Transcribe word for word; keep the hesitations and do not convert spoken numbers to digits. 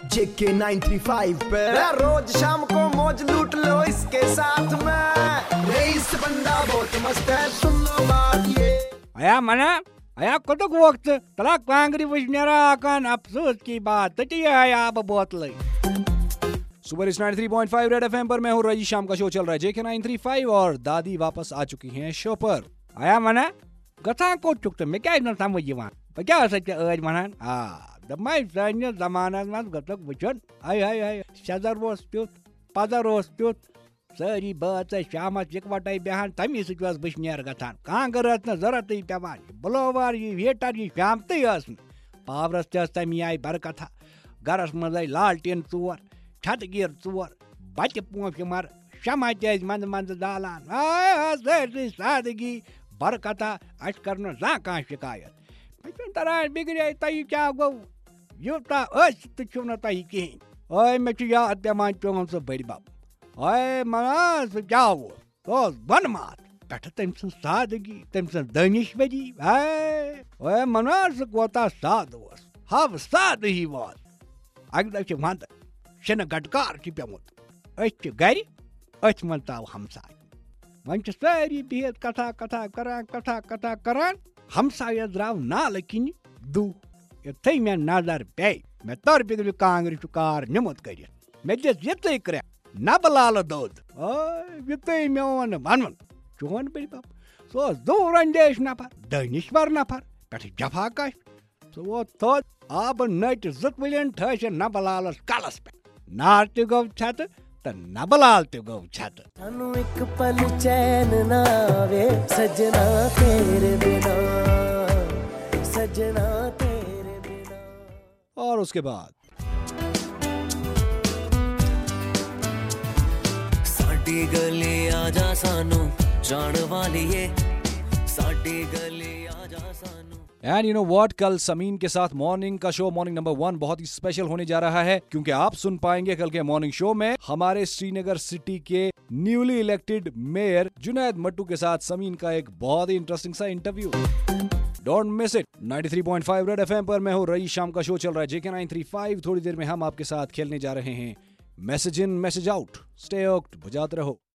JK nine three five पे रोज शाम को मौज लूट लो इसके साथ में। रईस बंदा बहुत मस्त है, सुन लो बात ये। आया मना आया कतुक वक्त तला कांगरी वजनेरा आकान अफसोस की बात तटी आया अब बोतल। सुपर इस ninety three point five Red FM पर मैं हूँ रईस, शाम का शो चल रहा है जेके नाइन थ्री फाइव और दादी वापस आ चुकी हैं शो पर। आया मना गथा को चुकत मैं क्या न समझ यवान क्या सच आज वनान आ दमाई सानिया जमाना में गतक वचन आय आय आय सदर वोस त्युत पदर वोस त्युत सारी बात शाम इकवटे बेहान तमी सस बशनेर गथान कांगर न जरूरत पेवान ब्लोवर यह हीटर यह शाम तन पावरस तमी आय बरकथा गरस मज लालटेन चोर छत गिर चोर बच्चे पोफ मर शमा तज मंद मंद दालान सारी सादगी बरकथा अस कर जा कह शिकायत मे तरान बिगड़े तह क्या गो यूता तो न तह कहें ओए मे याद पेमान चोन सह बड़ बब ओए मना सह क्या वो बन मात पे तम स सादगी तम स दानिशवरी ओए मना सह कोता साद हव साद ही वात अग दह वंद शन गटकार पेमुत गर अथ मन ताव हमसाय वन सारी बिहत कथा कथा करान कथा कथा करान हमसाय द्राव नाल किन दू थे मे नजर पे मे तर बिगड़ कांग्र कार निमुत कर मे दिस ये क्रे नब लाल दोद ये मे वन वन चोन बड़ बब सह दूर अंदेश नफर दानिश्वर नफर पे जफा कश सह वो थोद आब नट जुतवलिन ठस नब लालस कलस पे नार त गो छत तो नबलाल तो गो छत सानू एक पल चैन ना आवे सजना तेरे बिना, सजना तेरे बिना। और उसके बाद साडी गली आजा सानू जान वालिए, साडी गली आजा सानू। एंड यू नो व्हाट, कल समीन के साथ मॉर्निंग का शो मॉर्निंग नंबर वन बहुत ही स्पेशल होने जा रहा है क्योंकि आप सुन पाएंगे कल के मॉर्निंग शो में हमारे श्रीनगर सिटी के newly elected mayor Junaid Mattu के साथ समीन का एक बहुत ही इंटरेस्टिंग सा interview. Don't miss it. Ninety three point five Red FM पर मैं हूँ रईस, शाम का शो चल रहा है जेके नाइन थ्री फाइव। थोड़ी देर में हम आपके साथ खेलने जा रहे हैं message in message out. Stay hooked, बजाते रहो।